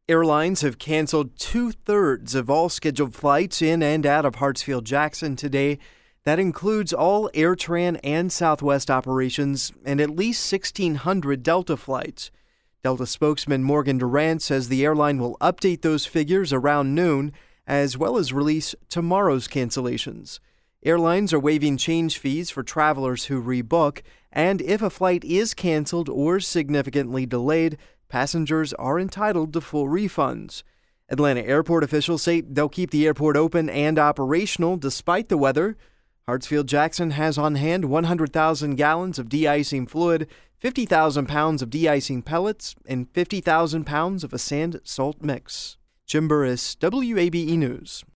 Airlines have canceled 2/3 of all scheduled flights in and out of Hartsfield-Jackson today. That includes all AirTran and Southwest operations and at least 1,600 Delta flights. Delta spokesman Morgan Durant says the airline will update those figures around noon, as well as release tomorrow's cancellations. Airlines are waiving change fees for travelers who rebook, and if a flight is canceled or significantly delayed, passengers are entitled to full refunds. Atlanta airport officials say they'll keep the airport open and operational despite the weather. Hartsfield-Jackson has on hand 100,000 gallons of de-icing fluid, 50,000 pounds of de-icing pellets, and 50,000 pounds of a sand-salt mix. Jim Burris, WABE News.